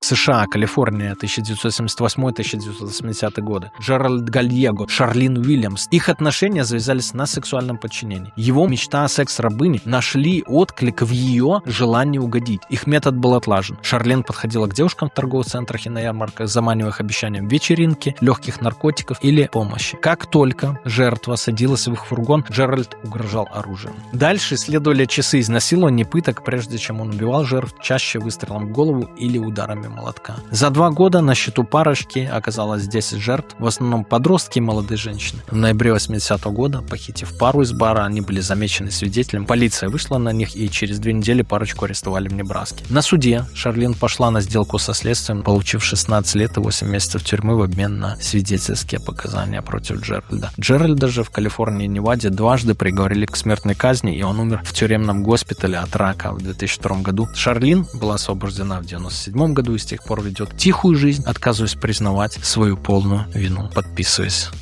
США, Калифорния, 1978-1980 годы. Джеральд Гальего, Шарлин Уильямс. Их отношения завязались на сексуальном подчинении. Его мечта о секс-рабыне нашли отклик в ее желании угодить. Их метод был отлажен. Шарлин подходила к девушкам в торговых центрах и на ярмарках, заманивая их обещанием вечеринки, легких наркотиков или помощи. Как только жертва садилась в их фургон, Джеральд угрожал оружием. Дальше следовали часы изнасилований и пыток, прежде чем он убивал жертв, чаще выстрелом в голову или ударами молотка. За 2 года на счету парочки оказалось 10 жертв, в основном подростки и молодые женщины. В ноябре 80-го года, похитив пару из бара, они были замечены свидетелем. Полиция вышла на них, и через 2 недели парочку арестовали в Небраске. На суде Шарлин пошла на сделку со следствием, получив 16 лет и 8 месяцев тюрьмы в обмен на свидетельские показания против Джеральда. Джеральда же в Калифорнии и Неваде дважды приговорили к смертной казни, и он умер в тюремном госпитале от рака в 2002 году. Шарлин была освобождена в 1997 году и с тех пор ведет тихую жизнь, отказываясь признавать свою полную вину. Подписывайся.